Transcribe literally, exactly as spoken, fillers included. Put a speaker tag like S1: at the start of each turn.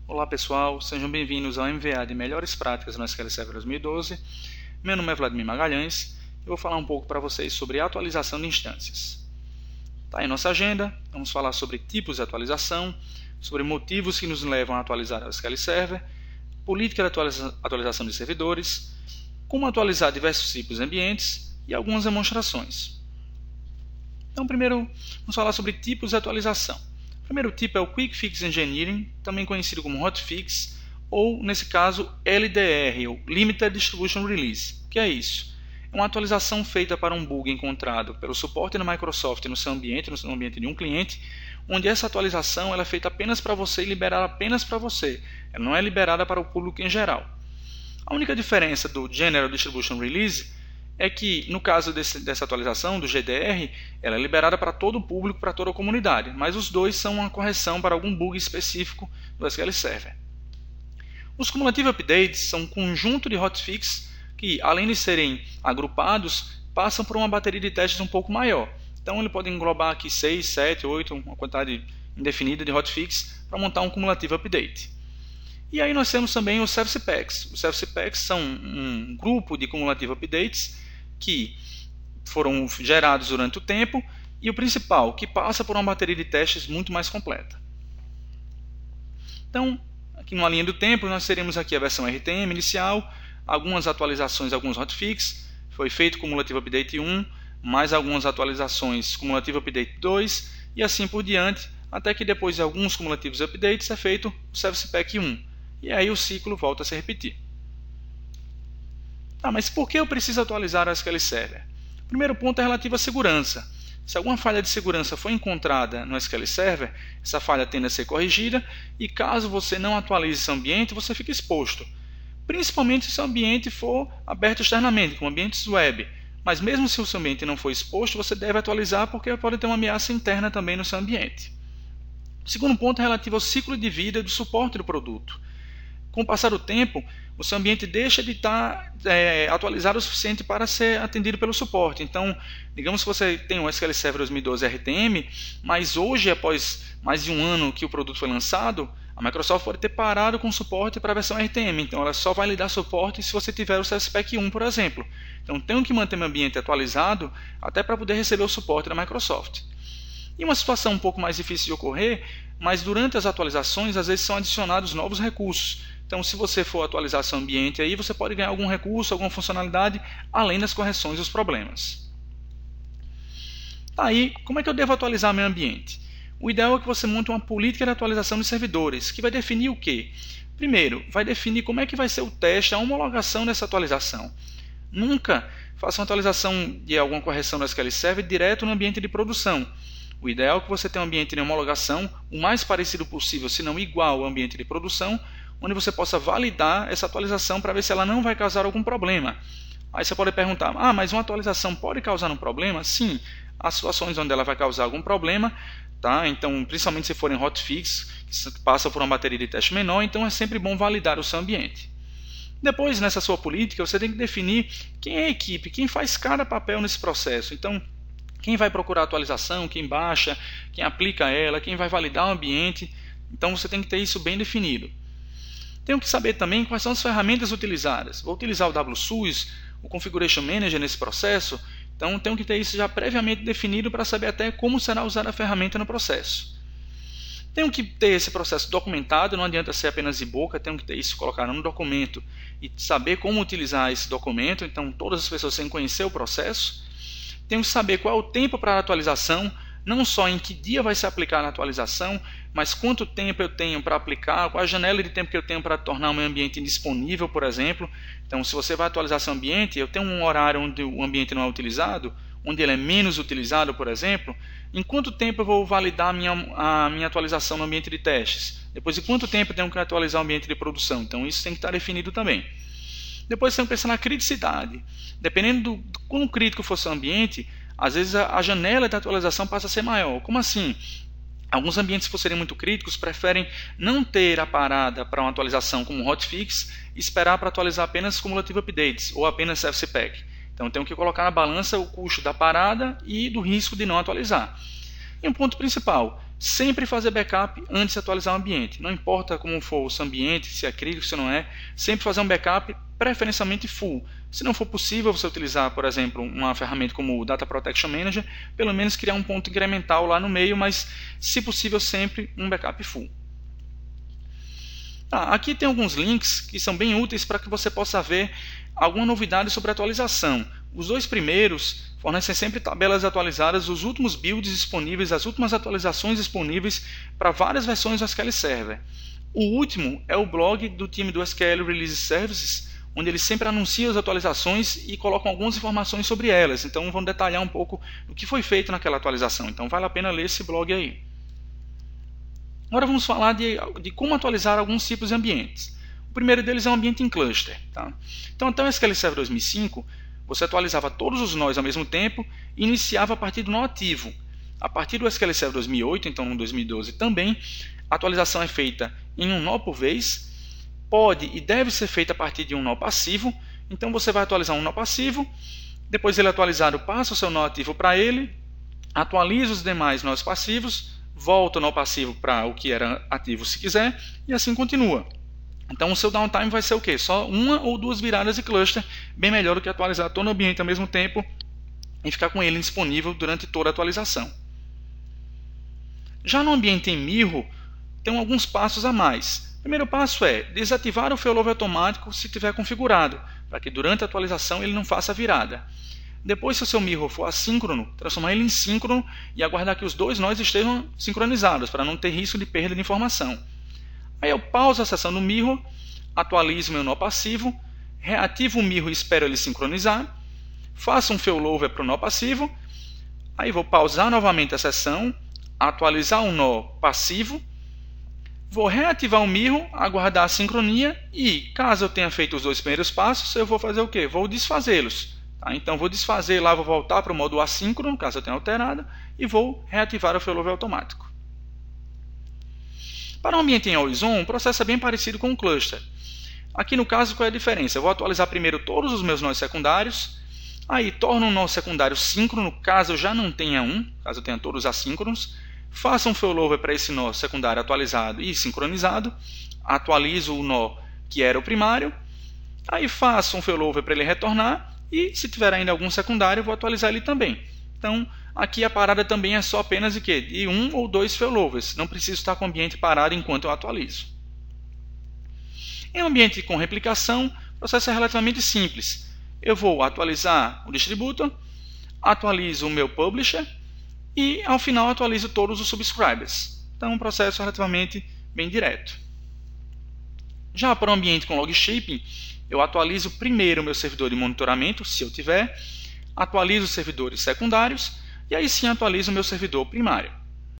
S1: Olá pessoal, sejam bem-vindos ao M V A de Melhores Práticas no S Q L Server dois mil e doze. Meu nome é Vladimir Magalhães e eu vou falar um pouco para vocês sobre atualização de instâncias. Tá aí nossa agenda, vamos falar sobre tipos de atualização, sobre motivos que nos levam a atualizar o S Q L Server, política de atualiza atualização de servidores, como atualizar diversos tipos de ambientes e algumas demonstrações. Então primeiro vamos falar sobre tipos de atualização. O primeiro tipo é o Quick Fix Engineering, também conhecido como Hotfix, ou nesse caso L D R, ou Limited Distribution Release. O que é isso? É uma atualização feita para um bug encontrado pelo suporte da Microsoft no seu ambiente, no ambiente de um cliente, onde essa atualização ela é feita apenas para você e liberada apenas para você. Ela não é liberada para o público em geral. A única diferença do General Distribution Release é que, no caso desse, dessa atualização, do G D R, ela é liberada para todo o público, para toda a comunidade, mas os dois são uma correção para algum bug específico do S Q L Server. Os Cumulative Updates são um conjunto de hotfix que, além de serem agrupados, passam por uma bateria de testes um pouco maior. Então ele pode englobar aqui seis, sete, oito, uma quantidade indefinida de hotfix para montar um Cumulative Update. E aí nós temos também os Service Packs. Os Service Packs são um grupo de Cumulative Updates que foram gerados durante o tempo e o principal, que passa por uma bateria de testes muito mais completa. Então, aqui numa linha do tempo, nós teremos aqui a versão R T M inicial, algumas atualizações, alguns hotfix, foi feito Cumulative Update um, mais algumas atualizações Cumulative Update dois e assim por diante, até que depois de alguns Cumulative Updates é feito o Service Pack um, e aí o ciclo volta a se repetir. Tá, mas por que eu preciso atualizar o S Q L Server? O primeiro ponto é relativo à segurança. Se alguma falha de segurança foi encontrada no S Q L Server, essa falha tende a ser corrigida e caso você não atualize seu ambiente, você fica exposto. Principalmente se seu ambiente for aberto externamente, como ambientes web. Mas mesmo se o seu ambiente não for exposto, você deve atualizar porque pode ter uma ameaça interna também no seu ambiente. O segundo ponto é relativo ao ciclo de vida do suporte do produto. Com o passar do tempo, o seu ambiente deixa de estar é, atualizado o suficiente para ser atendido pelo suporte. Então, digamos que você tem o S Q L Server dois mil e doze R T M, mas hoje, após mais de um ano que o produto foi lançado, a Microsoft pode ter parado com o suporte para a versão R T M. Então, ela só vai lhe dar suporte se você tiver o Service Pack um, por exemplo. Então, tenho que manter meu ambiente atualizado até para poder receber o suporte da Microsoft. E uma situação um pouco mais difícil de ocorrer, mas durante as atualizações, às vezes são adicionados novos recursos. Então, se você for atualizar seu ambiente, aí você pode ganhar algum recurso, alguma funcionalidade, além das correções dos problemas. Tá aí, como é que eu devo atualizar meu ambiente? O ideal é que você monte uma política de atualização de servidores, que vai definir o quê? Primeiro, vai definir como é que vai ser o teste, a homologação dessa atualização. Nunca faça uma atualização de alguma correção do S Q L Server direto no ambiente de produção. O ideal é que você tenha um ambiente de homologação o mais parecido possível, se não igual ao ambiente de produção, onde você possa validar essa atualização para ver se ela não vai causar algum problema. Aí você pode perguntar, ah, mas uma atualização pode causar um problema? Sim, há situações onde ela vai causar algum problema, tá? Então, principalmente se forem hotfix, que passa por uma bateria de teste menor, então é sempre bom validar o seu ambiente. Depois, nessa sua política, você tem que definir quem é a equipe, quem faz cada papel nesse processo. Então, quem vai procurar a atualização, quem baixa, quem aplica ela, quem vai validar o ambiente. Então, você tem que ter isso bem definido. Tenho que saber também quais são as ferramentas utilizadas. Vou utilizar o WSUS, o Configuration Manager nesse processo, então tenho que ter isso já previamente definido para saber até como será usada a ferramenta no processo. Tenho que ter esse processo documentado, não adianta ser apenas de boca, tenho que ter isso colocado no documento e saber como utilizar esse documento, então todas as pessoas têm que conhecer o processo. Tenho que saber qual é o tempo para a atualização, não só em que dia vai ser aplicada a atualização, mas quanto tempo eu tenho para aplicar, qual a janela de tempo que eu tenho para tornar o meu ambiente indisponível, por exemplo. Então, se você vai atualizar seu ambiente, eu tenho um horário onde o ambiente não é utilizado, onde ele é menos utilizado, por exemplo, em quanto tempo eu vou validar a minha, a minha atualização no ambiente de testes? Depois de quanto tempo eu tenho que atualizar o ambiente de produção? Então, isso tem que estar definido também. Depois, você tem que pensar na criticidade. Dependendo do, do quão crítico for seu ambiente, às vezes a, a janela de atualização passa a ser maior. Como assim? Alguns ambientes, por serem muito críticos, preferem não ter a parada para uma atualização como hotfix e esperar para atualizar apenas Cumulative Updates ou apenas Service Pack. Então, eu tenho que colocar na balança o custo da parada e do risco de não atualizar. E um ponto principal, sempre fazer backup antes de atualizar o ambiente. Não importa como for o seu ambiente, se é crítico, se não é, sempre fazer um backup preferencialmente full. Se não for possível você utilizar, por exemplo, uma ferramenta como o Data Protection Manager, pelo menos criar um ponto incremental lá no meio, mas se possível sempre um backup full. Tá, aqui tem alguns links que são bem úteis para que você possa ver alguma novidade sobre atualização. Os dois primeiros fornecem sempre tabelas atualizadas dos últimos builds disponíveis, as últimas atualizações disponíveis para várias versões do S Q L Server. O último é o blog do time do S Q L Release Services, onde eles sempre anunciam as atualizações e colocam algumas informações sobre elas. Então vão detalhar um pouco o que foi feito naquela atualização. Então vale a pena ler esse blog aí. Agora vamos falar de, de como atualizar alguns tipos de ambientes. O primeiro deles é um ambiente em cluster. Tá? Então até o S Q L Server dois mil e cinco, você atualizava todos os nós ao mesmo tempo e iniciava a partir do nó ativo. A partir do S Q L Server dois mil e oito, então no dois mil e doze também, a atualização é feita em um nó por vez, pode e deve ser feita a partir de um nó passivo. Então você vai atualizar um nó passivo, depois ele atualizado passa o seu nó ativo para ele, atualiza os demais nós passivos, volta o nó passivo para o que era ativo se quiser, e assim continua. Então o seu downtime vai ser o quê? Só uma ou duas viradas de cluster, bem melhor do que atualizar todo o ambiente ao mesmo tempo e ficar com ele disponível durante toda a atualização. Já no ambiente em mirror, tem alguns passos a mais. O primeiro passo é desativar o failover automático se tiver configurado, para que durante a atualização ele não faça a virada. Depois, se o seu mirror for assíncrono, transformar ele em síncrono e aguardar que os dois nós estejam sincronizados, para não ter risco de perda de informação. Aí eu pauso a sessão do mirror, atualizo meu nó passivo, reativo o mirror e espero ele sincronizar, faço um failover para o nó passivo, aí vou pausar novamente a sessão, atualizar o nó passivo, vou reativar o mirror, aguardar a sincronia e, caso eu tenha feito os dois primeiros passos, eu vou fazer o quê? Vou desfazê-los. Tá? Então vou desfazer lá, vou voltar para o modo assíncrono, caso eu tenha alterado, e vou reativar o failover automático. Para o ambiente em always on, o processo é bem parecido com o cluster. Aqui no caso, qual é a diferença? Eu vou atualizar primeiro todos os meus nós secundários, aí torno um nó secundário síncrono, caso eu já não tenha um, caso eu tenha todos assíncronos, faço um failover para esse nó secundário atualizado e sincronizado, atualizo o nó que era o primário, aí faço um failover para ele retornar, e se tiver ainda algum secundário, eu vou atualizar ele também. Então, aqui a parada também é só apenas de, quê? de um ou dois failovers. Não preciso estar com o ambiente parado enquanto eu atualizo. Em um ambiente com replicação, o processo é relativamente simples. Eu vou atualizar o distributor, atualizo o meu publisher e, ao final, atualizo todos os subscribers. Então, um processo relativamente bem direto. Já para o ambiente com log shipping, eu atualizo primeiro o meu servidor de monitoramento, se eu tiver, atualizo os servidores secundários e aí sim atualizo o meu servidor primário.